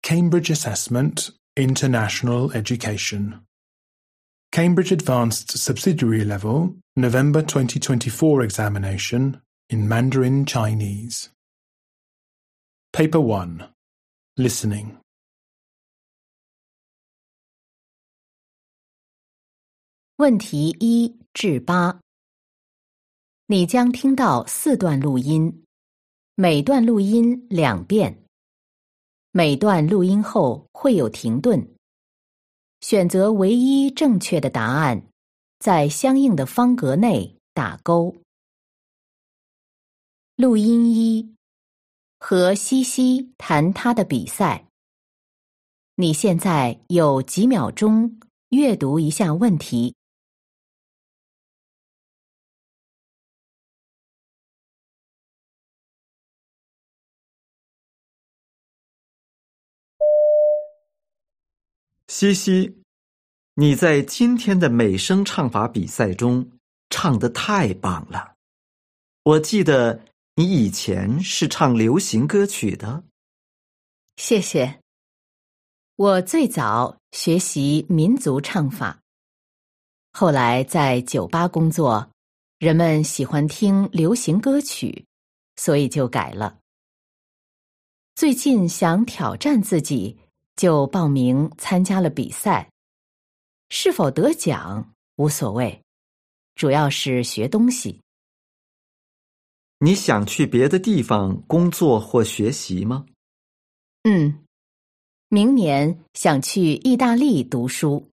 Cambridge Assessment International Education. Cambridge Advanced Subsidiary Level November 2024 examination in Mandarin Chinese. Paper 1. Listening. 问题1至8，你将听到4段录音，每段录音2遍。每段录音后会有停顿，选择唯一正确的答案，在相应的方格内打勾。录音1：和西西谈他的比赛。你现在有几秒钟阅读一下问题。 西西，你在今天的美声唱法比赛中唱得太棒了。我记得你以前是唱流行歌曲的。 谢谢。我最早学习民族唱法，后来在酒吧工作，人们喜欢听流行歌曲，所以就改了。最近想挑战自己，就报名参加了比赛，是否得奖无所谓，主要是学东西。 你想去别的地方工作或学习吗？ 明年想去意大利读书。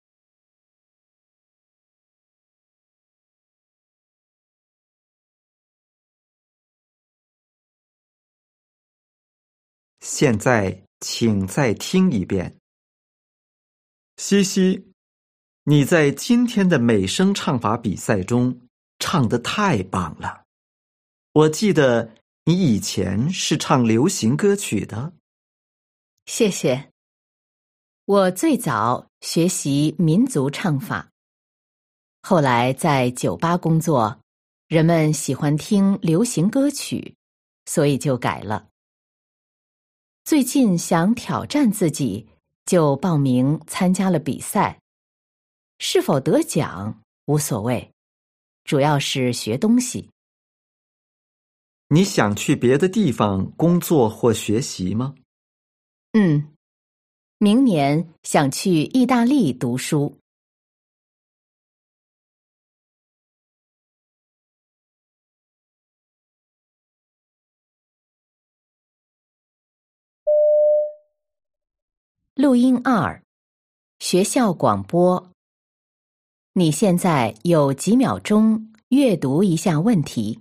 现在请再听一遍。西西，你在今天的美声唱法比赛中唱得太棒了。我记得你以前是唱流行歌曲的。 谢谢。我最早学习民族唱法，后来在酒吧工作，人们喜欢听流行歌曲，所以就改了。最近想挑战自己，就报名参加了比赛，是否得奖无所谓，主要是学东西。 你想去别的地方工作或学习吗？ 明年想去意大利读书。录音2：学校广播。你现在有几秒钟阅读一下问题。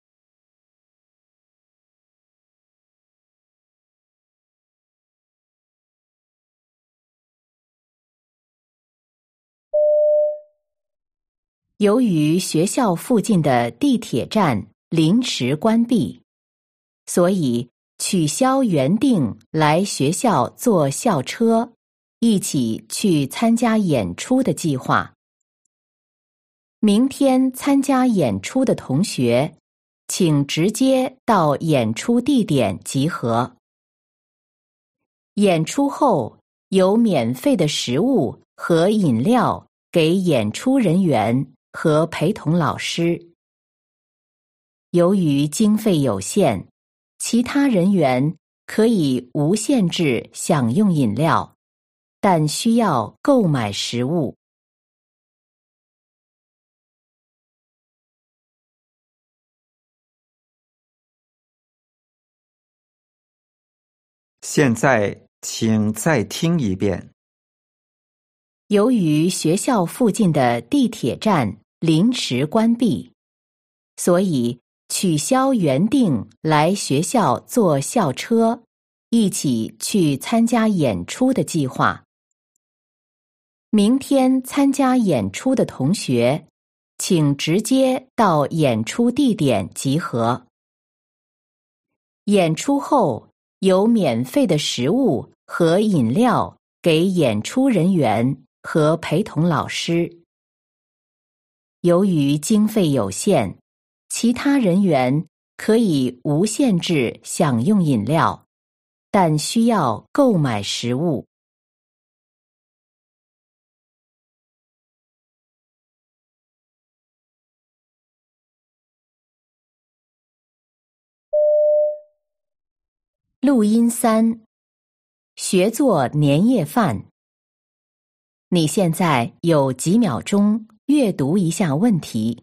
由于学校附近的地铁站临时关闭，所以取消原定来学校坐校车，一起去参加演出的计划。明天参加演出的同学，请直接到演出地点集合。演出后有免费的食物和饮料给演出人员和陪同老师。由于经费有限，其他人员可以无限制享用饮料，但需要购买食物。 现在请再听一遍。 由于学校附近的地铁站临时关闭，所以取消原定来学校坐校车，一起去参加演出的计划。明天参加演出的同学，请直接到演出地点集合。演出后有免费的食物和饮料给演出人员和陪同老师。由于经费有限，其他人员可以无限制享用饮料， 但需要购买食物。录音3，学做年夜饭。你现在有几秒钟阅读一下问题。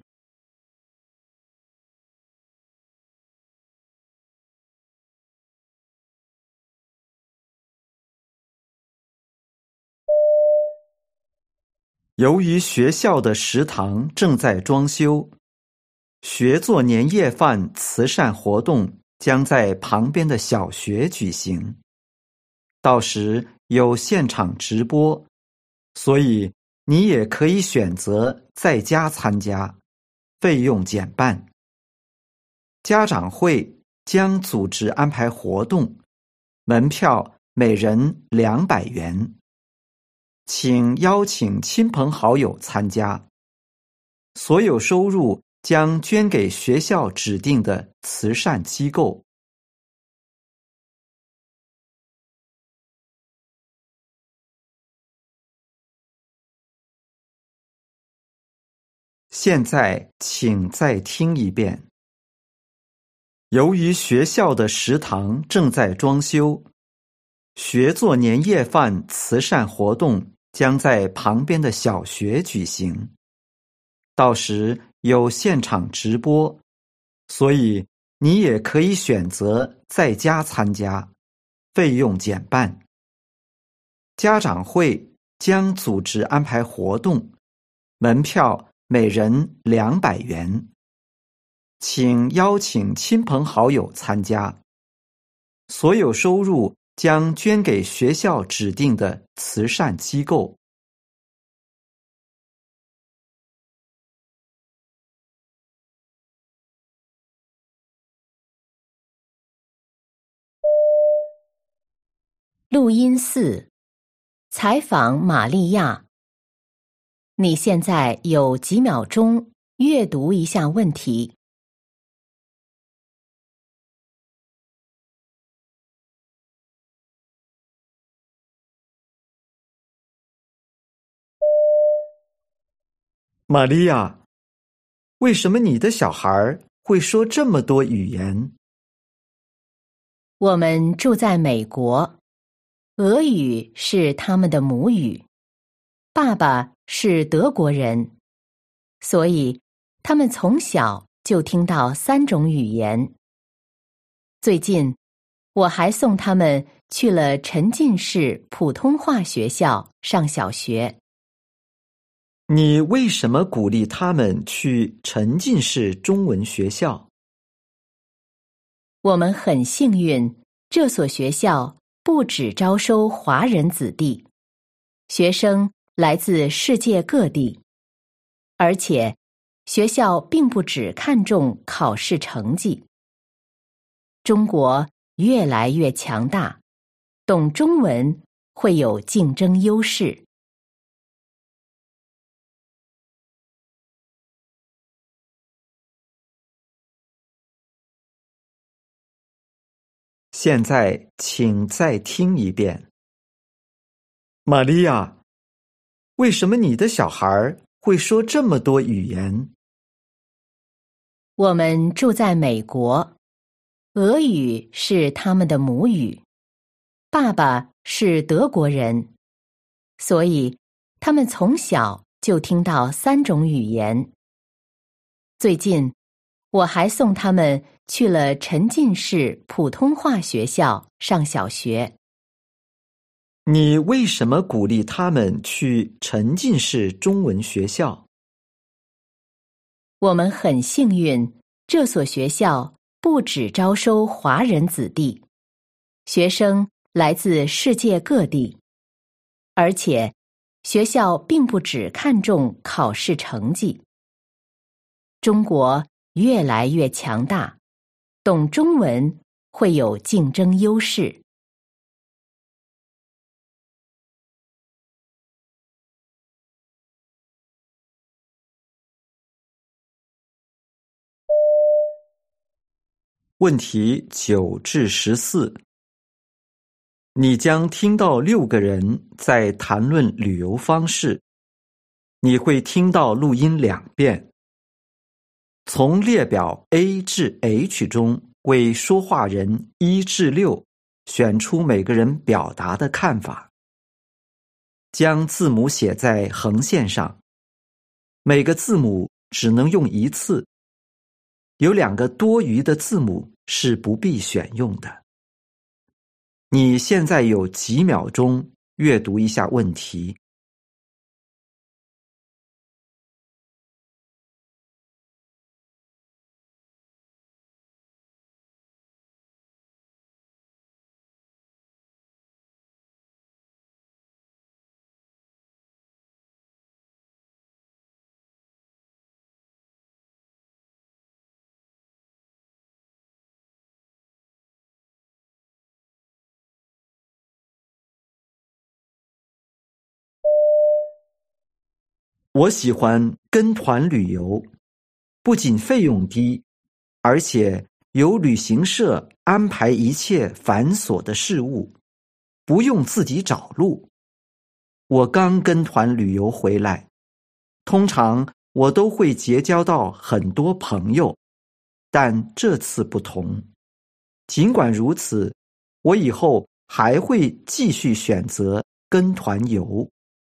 由于学校的食堂正在装修，学做年夜饭慈善活动将在旁边的小学举行，到时有现场直播，所以你也可以选择在家参加，费用减半。家长会将组织安排活动，门票每人200元。请邀请亲朋好友参加，所有收入将捐给学校指定的慈善机构。现在请再听一遍。由于学校的食堂正在装修，学做年夜饭慈善活动将在旁边的小学举行，到时有现场直播，所以你也可以选择在家参加，费用减半。家长会将组织安排活动，门票每人200元。请邀请亲朋好友参加，所有收入将捐给学校指定的慈善机构。 录音4，采访玛利亚。你现在有几秒钟阅读一下问题。 玛利亚，为什么你的小孩会说这么多语言？ 我们住在美国，俄语是他们的母语，爸爸是德国人，所以他们从小就听到3种语言。最近，我还送他们去了沉浸式普通话学校上小学。 你为什么鼓励他们去沉浸式中文学校？ 我们很幸运，这所学校不只招收华人子弟，学生来自世界各地，而且学校并不只看重考试成绩。中国越来越强大，懂中文会有竞争优势。 现在请再听一遍。玛利亚，为什么你的小孩会说这么多语言？ 我们住在美国，俄语是他们的母语，爸爸是德国人，所以他们从小就听到3种语言。最近，我还送他们去了沉浸式普通话学校上小学。 你为什么鼓励他们去沉浸式中文学校？ 我们很幸运，这所学校不只招收华人子弟，学生来自世界各地，而且学校并不只看重考试成绩。中国越来越强大，懂中文会有竞争优势。 问题9至14。 你将听到6个人在谈论旅游方式，你会听到录音2遍。从列表 A 至 H 中为说话人1至6选出每个人表达的看法。将字母写在横线上，每个字母只能用1次，有2个多余的字母是不必选用的。你现在有几秒钟阅读一下问题。我喜欢跟团旅游，不仅费用低，而且由旅行社安排一切繁琐的事务，不用自己找路。我刚跟团旅游回来，通常我都会结交到很多朋友，但这次不同。尽管如此，我以后还会继续选择跟团游。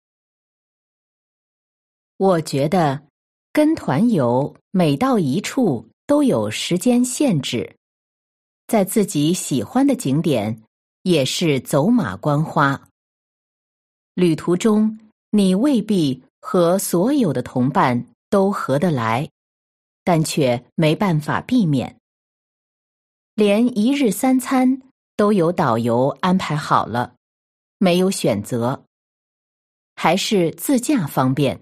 我觉得跟团游每到一处都有时间限制，在自己喜欢的景点也是走马观花。旅途中，你未必和所有的同伴都合得来，但却没办法避免。连1日3餐都有导游安排好了，没有选择，还是自驾方便。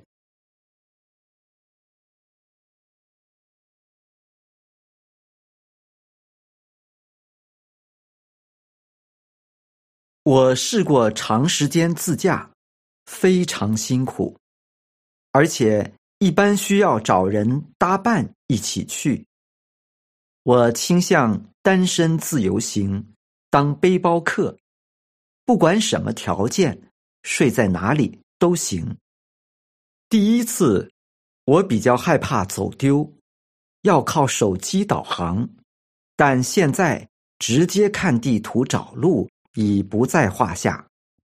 我试过长时间自驾，非常辛苦，而且一般需要找人搭伴一起去。我倾向单身自由行，当背包客，不管什么条件，睡在哪里都行。第一次，我比较害怕走丢，要靠手机导航，但现在直接看地图找路已不在话下。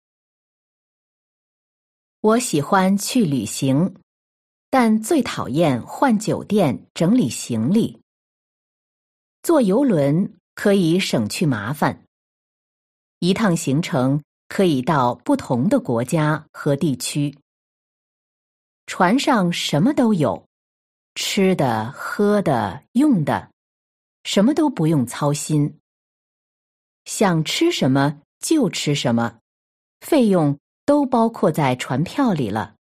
我喜欢去旅行，但最讨厌换酒店整理行李。坐邮轮可以省去麻烦，一趟行程可以到不同的国家和地区。船上什么都有，吃的、喝的、用的，什么都不用操心。想吃什么就吃什么，费用都包括在船票里了。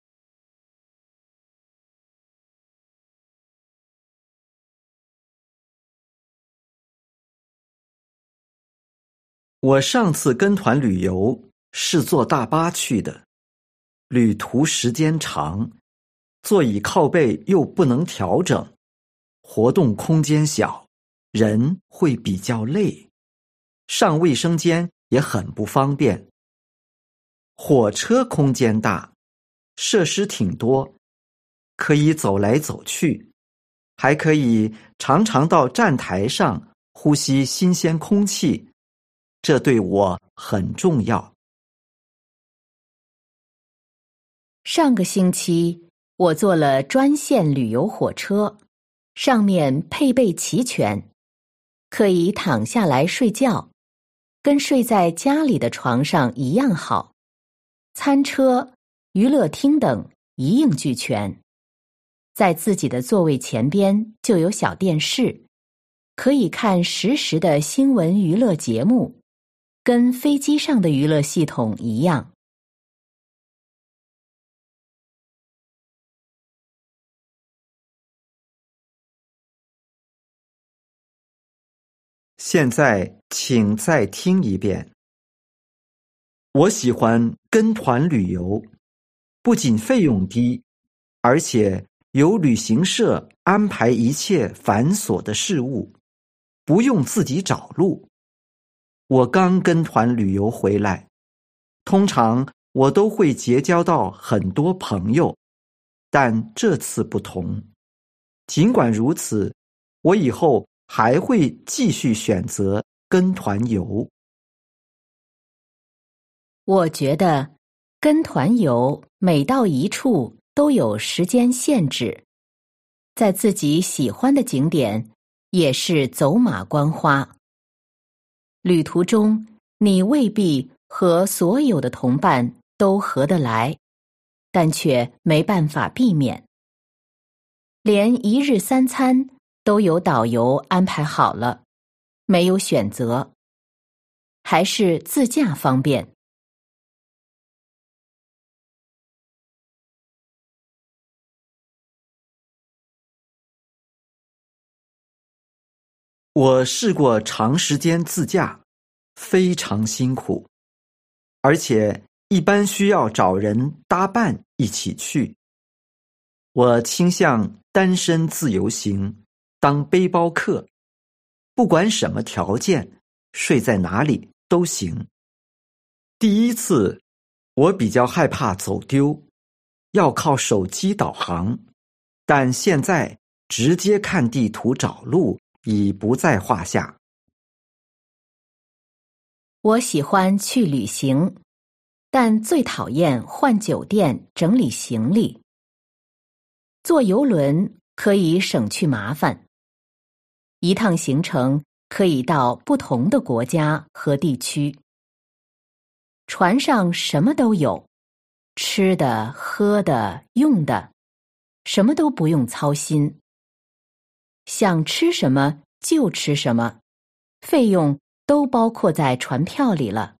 我上次跟团旅游是坐大巴去的，旅途时间长，座椅靠背又不能调整，活动空间小，人会比较累，上卫生间也很不方便。火车空间大，设施挺多，可以走来走去，还可以常常到站台上呼吸新鲜空气，这对我很重要。 上个星期，我坐了专线旅游火车，上面配备齐全，可以躺下来睡觉，跟睡在家里的床上一样好。餐车、娱乐厅等一应俱全。在自己的座位前边就有小电视，可以看实时的新闻娱乐节目，跟飞机上的娱乐系统一样。 现在请再听一遍。我喜欢跟团旅游，不仅费用低，而且由旅行社安排一切繁琐的事务，不用自己找路。 我刚跟团旅游回来，通常我都会结交到很多朋友，但这次不同。尽管如此，我以后还会继续选择跟团游。 我觉得跟团游每到一处都有时间限制，在自己喜欢的景点也是走马观花。旅途中，你未必和所有的同伴都合得来，但却没办法避免。连一日三餐都有导游安排好了，没有选择，还是自驾方便。 我试过长时间自驾，非常辛苦，而且一般需要找人搭伴一起去。我倾向单身自由行，当背包客，不管什么条件，睡在哪里都行。第一次，我比较害怕走丢，要靠手机导航，但现在直接看地图找路已不在话下。 我喜欢去旅行，但最讨厌换酒店、整理行李。坐邮轮可以省去麻烦，一趟行程可以到不同的国家和地区。船上什么都有，吃的、喝的、用的，什么都不用操心。想吃什么就吃什么，费用都包括在船票里了。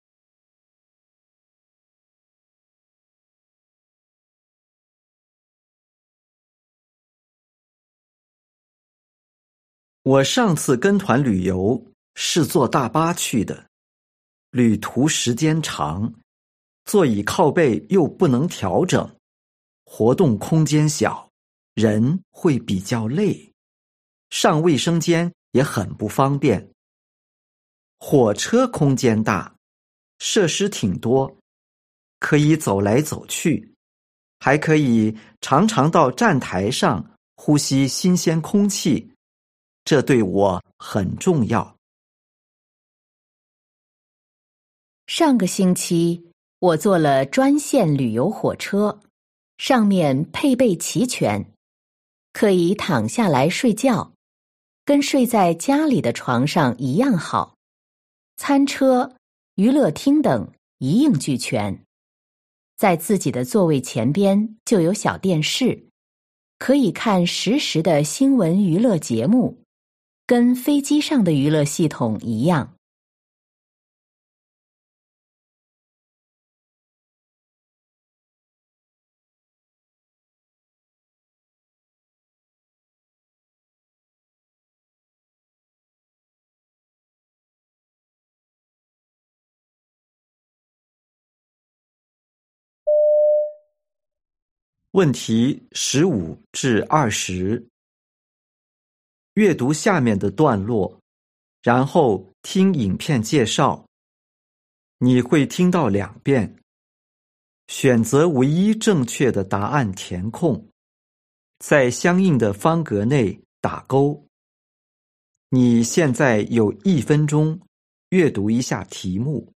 我上次跟团旅游是坐大巴去的，旅途时间长，座椅靠背又不能调整，活动空间小，人会比较累，上卫生间也很不方便。火车空间大，设施挺多，可以走来走去，还可以常常到站台上呼吸新鲜空气，这对我很重要。 上个星期，我坐了专线旅游火车，上面配备齐全，可以躺下来睡觉，跟睡在家里的床上一样好。餐车、娱乐厅等一应俱全。在自己的座位前边就有小电视，可以看实时的新闻娱乐节目，跟飞机上的娱乐系统一样。 问题15至20，阅读下面的段落，然后听影片介绍。你会听到2遍。选择唯一正确的答案填空，在相应的方格内打勾。你现在有1分钟阅读一下题目。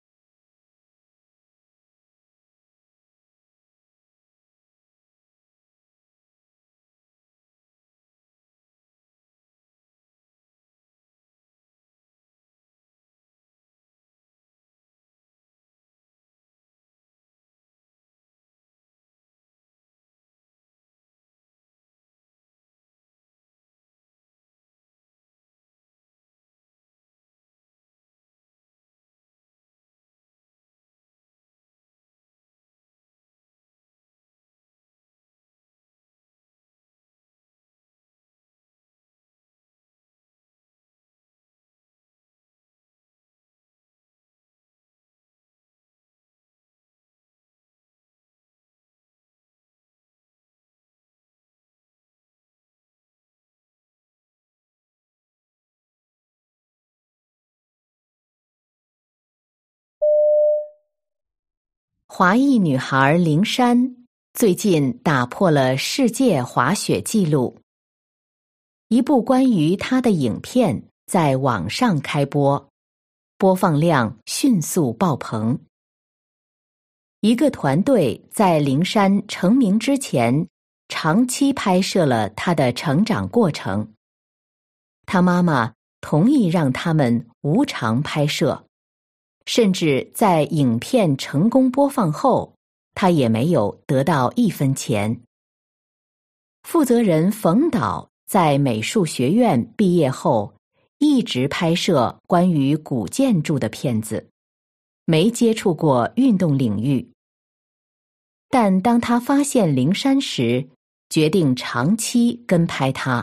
华裔女孩灵珊最近打破了世界滑雪纪录。一部关于她的影片在网上开播，播放量迅速爆棚。一个团队在灵珊成名之前，长期拍摄了她的成长过程。她妈妈同意让他们无偿拍摄，甚至在影片成功播放后，她也没有得到1分钱。负责人冯导在美术学院毕业后，一直拍摄关于古建筑的片子，没接触过运动领域。但当他发现灵珊时，决定长期跟拍她。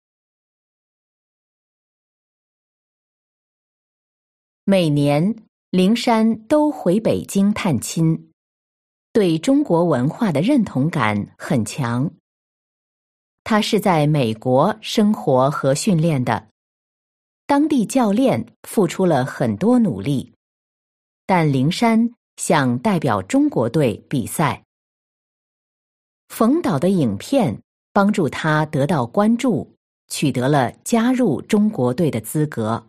每年，灵珊都回北京探亲，对中国文化的认同感很强。她是在美国生活和训练的，当地教练付出了很多努力，但灵珊想代表中国队比赛。冯导的影片帮助她得到关注，取得了加入中国队的资格。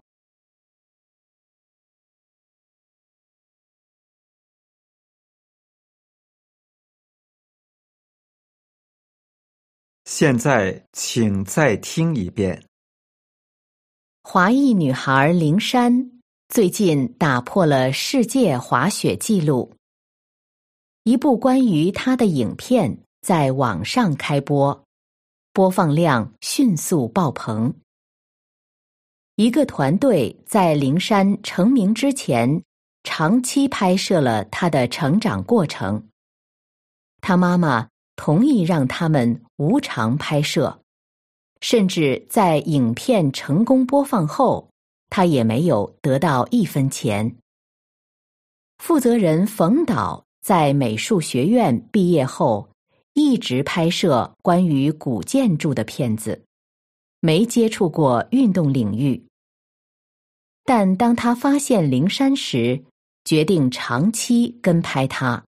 现在请再听一遍。 华裔女孩灵珊最近打破了世界滑雪纪录。一部关于她的影片在网上开播，播放量迅速爆棚。一个团队在灵珊成名之前，长期拍摄了她的成长过程。她妈妈同意让他们无偿拍摄，甚至在影片成功播放后，她也没有得到1分钱。负责人冯导在美术学院毕业后，一直拍摄关于古建筑的片子，没接触过运动领域。但当他发现灵珊时，决定长期跟拍她。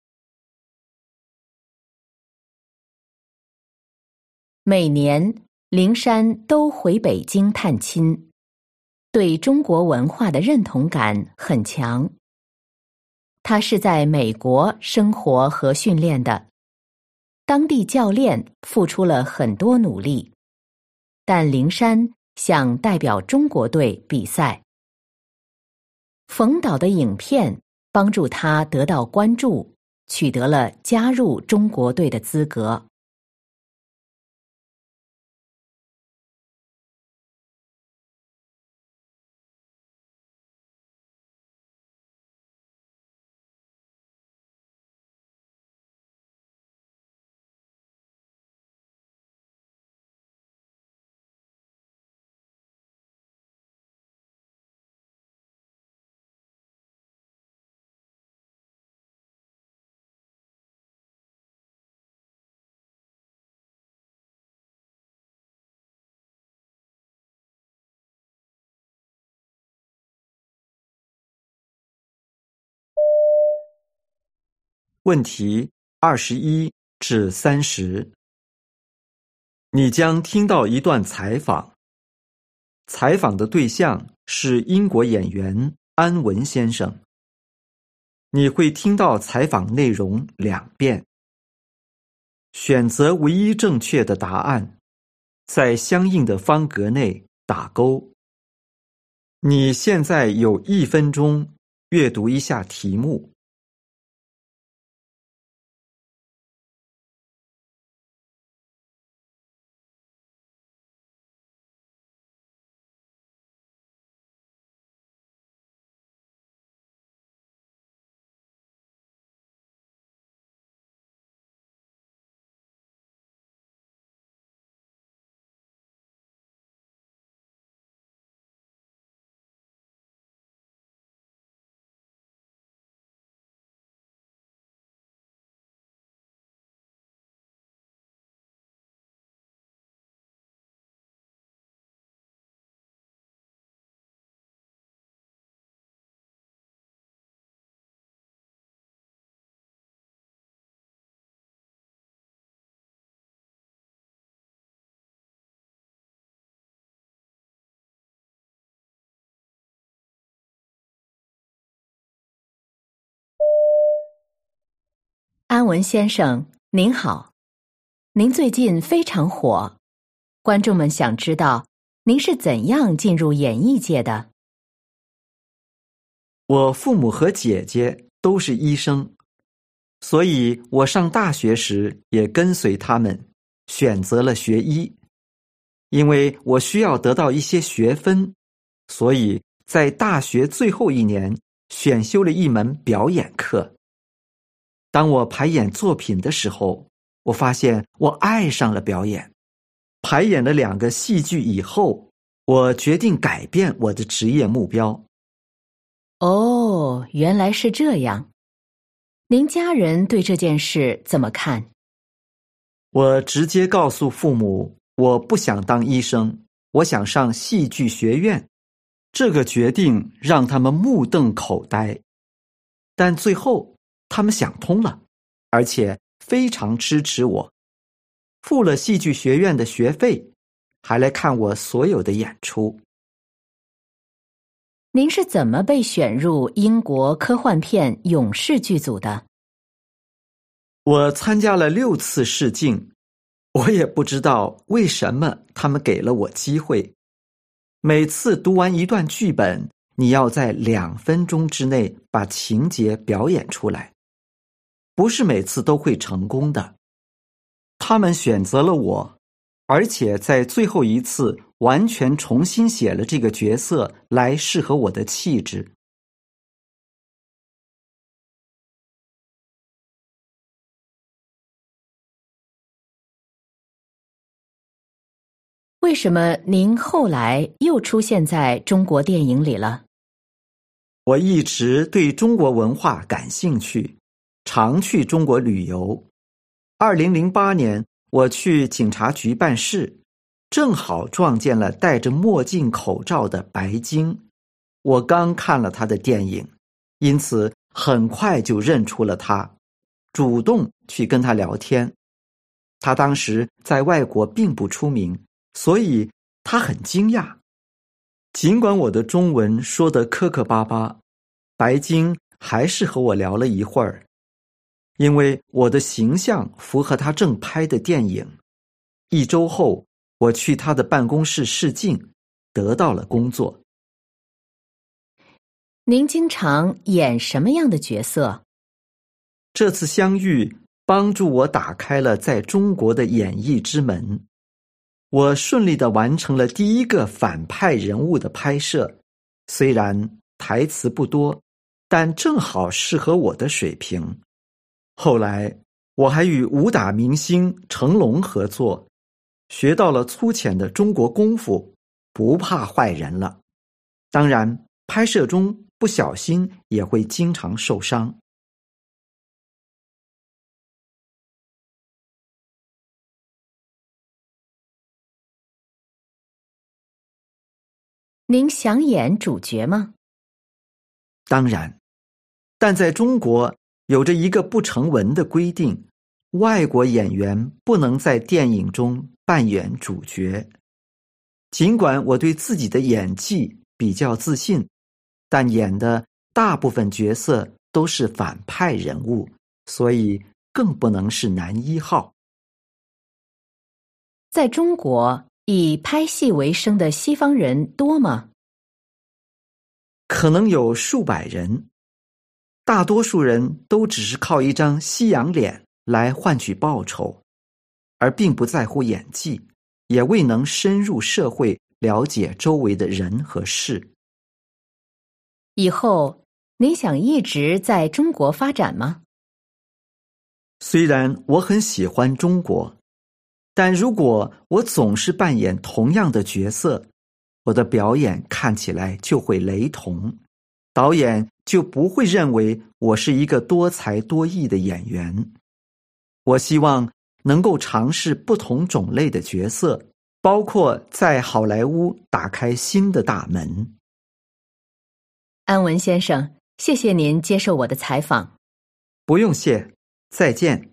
每年，灵珊都回北京探亲，对中国文化的认同感很强。她是在美国生活和训练的，当地教练付出了很多努力，但灵珊想代表中国队比赛。冯导的影片帮助她得到关注，取得了加入中国队的资格。 问题21至30。你将听到一段采访，采访的对象是英国演员安文先生。你会听到采访内容2遍。选择唯一正确的答案，在相应的方格内打勾。你现在有1分钟阅读一下题目。 安文先生，您好，您最近非常火，观众们想知道您是怎样进入演艺界的？ 我父母和姐姐都是医生，所以我上大学时也跟随他们，选择了学医。因为我需要得到一些学分，所以在大学最后一年选修了一门表演课。当我排演作品的时候，我发现我爱上了表演。排演了2个戏剧以后，我决定改变我的职业目标。 哦，原来是这样。您家人对这件事怎么看？ 我直接告诉父母，我不想当医生，我想上戏剧学院。这个决定让他们目瞪口呆，但最后他们想通了，而且非常支持我，付了戏剧学院的学费，还来看我所有的演出。 您是怎么被选入英国科幻片《勇士》剧组的？ 我参加了6次试镜，我也不知道为什么他们给了我机会。每次读完一段剧本，你要在2分钟之内把情节表演出来，不是每次都会成功的。他们选择了我，而且在最后一次完全重新写了这个角色来适合我的气质。 为什么您后来又出现在中国电影里了？ 我一直对中国文化感兴趣，常去中国旅游。2008年，我去警察局办事，正好撞见了戴着墨镜口罩的白鲸。我刚看了他的电影，因此很快就认出了他，主动去跟他聊天。他当时在外国并不出名，所以他很惊讶。尽管我的中文说得磕磕巴巴，白鲸还是和我聊了一会儿。因为我的形象符合他正拍的电影。1周后，我去他的办公室试镜，得到了工作。 您经常演什么样的角色？ 这次相遇帮助我打开了在中国的演艺之门。我顺利地完成了第1个反派人物的拍摄，虽然台词不多，但正好适合我的水平。后来，我还与武打明星成龙合作，学到了粗浅的中国功夫，不怕坏人了。当然，拍摄中不小心也会经常受伤。 您想演主角吗？ 当然，但在中国有着一个不成文的规定，外国演员不能在电影中扮演主角。尽管我对自己的演技比较自信，但演的大部分角色都是反派人物，所以更不能是男1号。 在中国，以拍戏为生的西方人多吗？ 可能有数百人，大多数人都只是靠一张西洋脸来换取报酬，而并不在乎演技，也未能深入社会了解周围的人和事。 以后，您想一直在中国发展吗？ 虽然我很喜欢中国，但如果我总是扮演同样的角色，我的表演看起来就会雷同，导演就不会认为我是一个多才多艺的演员。我希望能够尝试不同种类的角色，包括在好莱坞打开新的大门。 安文先生，谢谢您接受我的采访。 不用谢，再见。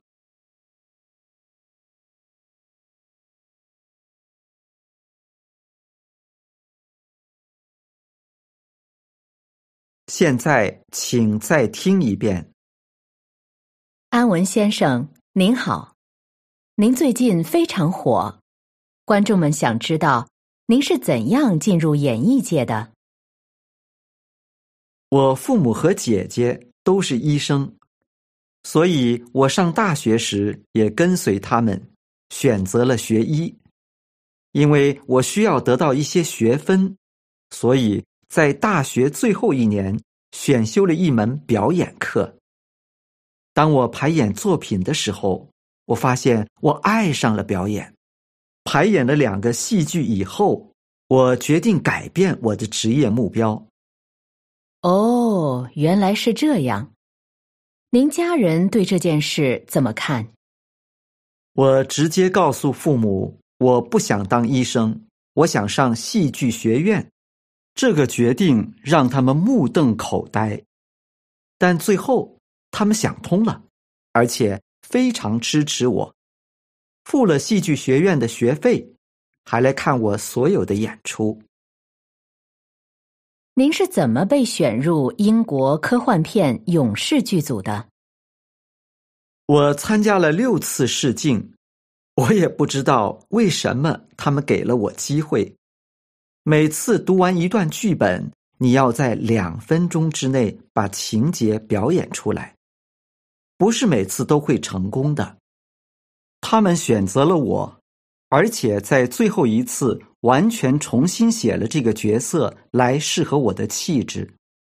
现在请再听一遍。 安文先生，您好，您最近非常火，观众们想知道您是怎样进入演艺界的？ 我父母和姐姐都是医生，所以我上大学时也跟随他们，选择了学医。因为我需要得到一些学分，所以在大学最后一年选修了一门表演课。当我排演作品的时候，我发现我爱上了表演。排演了2个戏剧以后，我决定改变我的职业目标。 哦，原来是这样。您家人对这件事怎么看？ 我直接告诉父母，我不想当医生，我想上戏剧学院。这个决定让他们目瞪口呆，但最后他们想通了，而且非常支持我，付了戏剧学院的学费，还来看我所有的演出。 您是怎么被选入英国科幻片《勇士》剧组的？ 我参加了6次试镜，我也不知道为什么他们给了我机会。每次读完一段剧本，你要在2分钟之内把情节表演出来，不是每次都会成功的。他们选择了我，而且在最后一次完全重新写了这个角色来适合我的气质。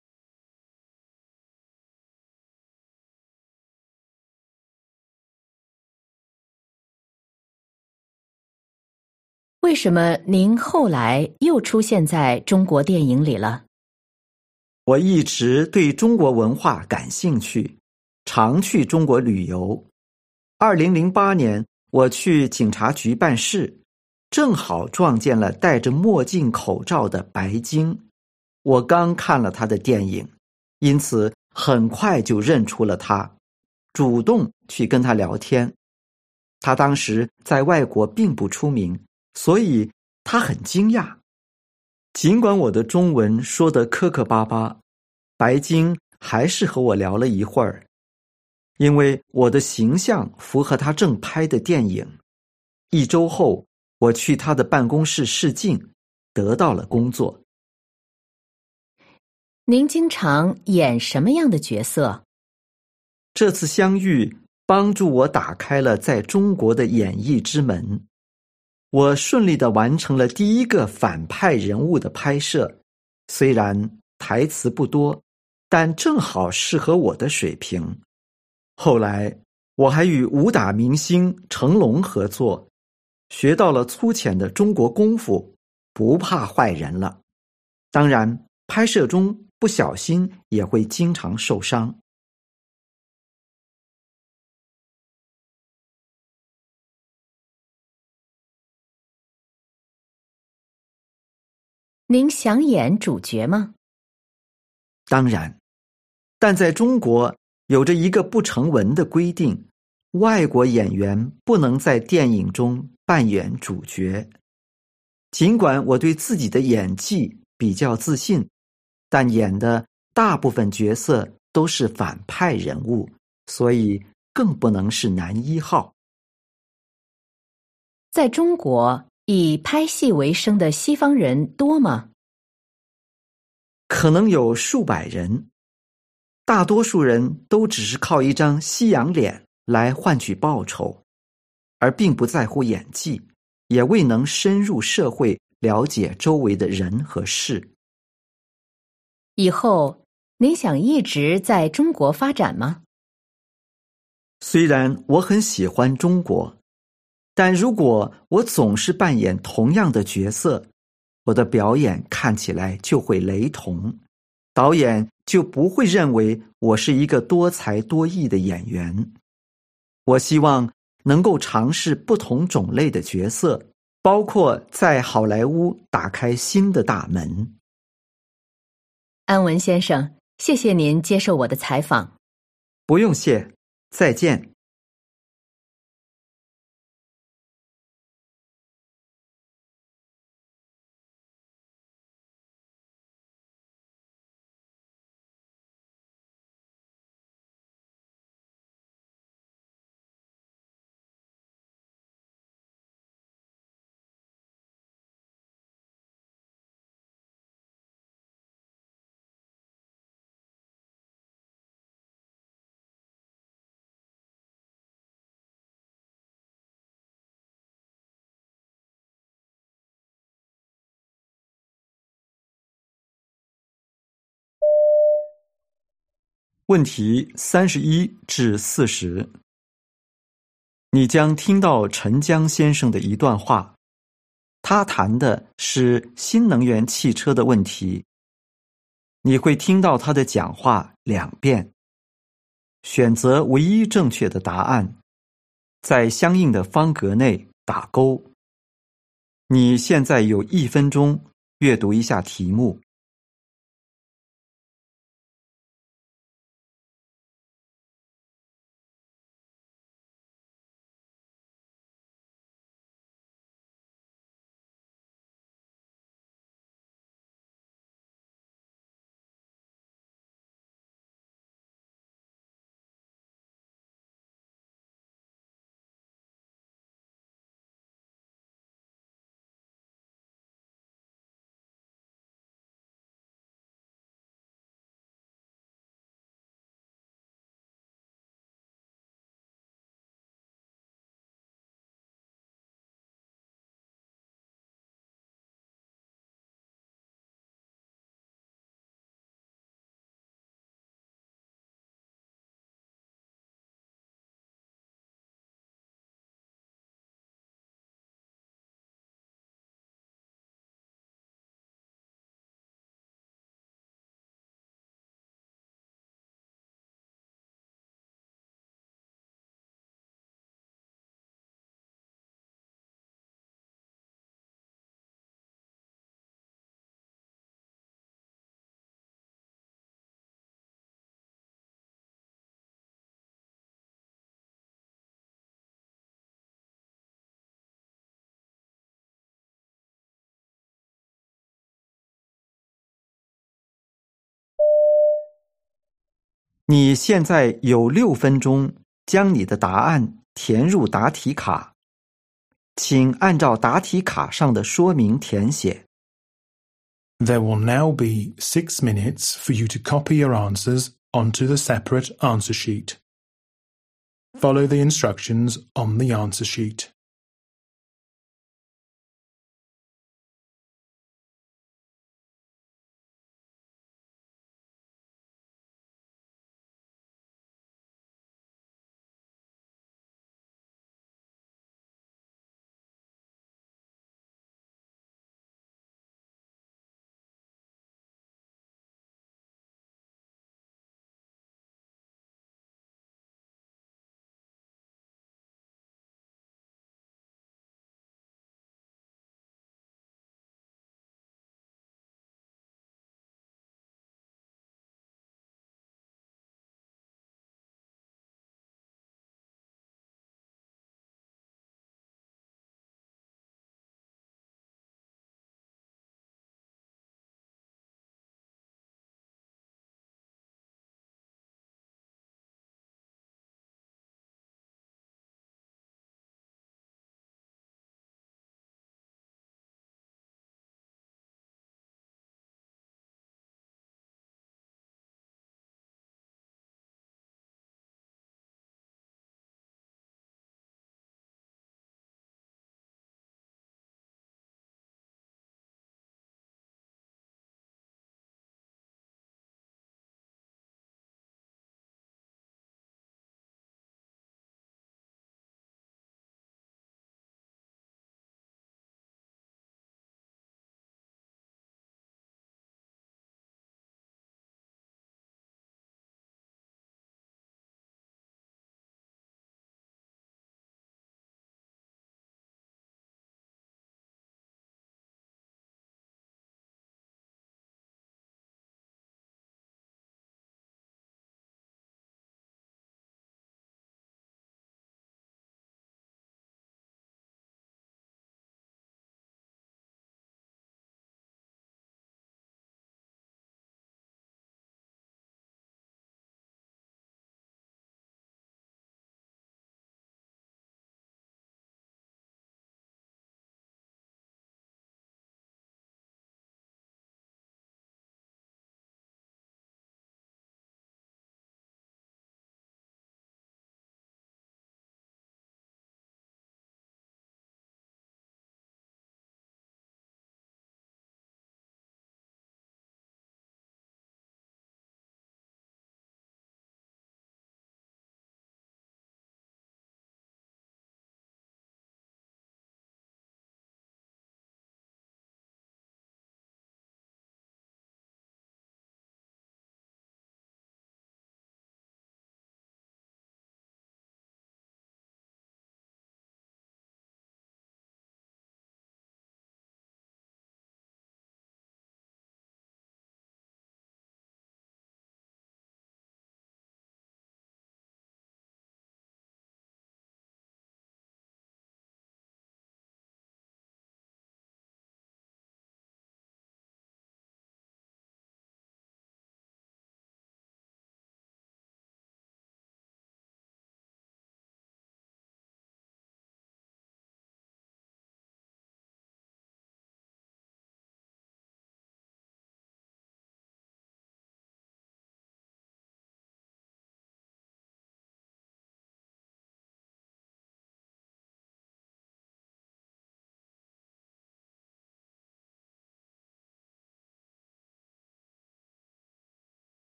为什么您后来又出现在中国电影里了？ 我一直对中国文化感兴趣，常去中国旅游。2008年，我去警察局办事，正好撞见了戴着墨镜口罩的白鲸。我刚看了他的电影，因此很快就认出了他，主动去跟他聊天。他当时在外国并不出名，所以他很惊讶。尽管我的中文说得磕磕巴巴，白鲸还是和我聊了一会儿。因为我的形象符合他正拍的电影。1周后，我去他的办公室试镜，得到了工作。 您经常演什么样的角色？ 这次相遇帮助我打开了在中国的演艺之门。我顺利地完成了第1个反派人物的拍摄，虽然台词不多，但正好适合我的水平。后来，我还与武打明星成龙合作，学到了粗浅的中国功夫，不怕坏人了。当然，拍摄中不小心也会经常受伤。 您想演主角吗？ 当然，但在中国有着一个不成文的规定，外国演员不能在电影中扮演主角。尽管我对自己的演技比较自信，但演的大部分角色都是反派人物，所以更不能是男1号。 在中国，以拍戏为生的西方人多吗？ 可能有数百人，大多数人都只是靠一张西洋脸来换取报酬，而并不在乎演技，也未能深入社会了解周围的人和事。 以后，您想一直在中国发展吗？ 虽然我很喜欢中国，但如果我总是扮演同样的角色，我的表演看起来就会雷同，导演就不会认为我是一个多才多艺的演员。我希望能够尝试不同种类的角色，包括在好莱坞打开新的大门。 安文先生，谢谢您接受我的采访。 不用谢，再见。 问题31至40，你将听到陈江先生的一段话，他谈的是新能源汽车的问题。你会听到他的讲话2遍，选择唯一正确的答案，在相应的方格内打勾。你现在有1分钟阅读一下题目。你现在有6分钟将你的答案填入答题卡，请按照答题卡上的说明填写。 There will now be 6 minutes for you to copy your answers onto the separate answer sheet. Follow the instructions on the answer sheet.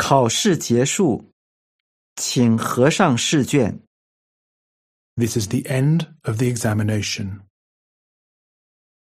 考试结束，请合上试卷。 This is the end of the examination.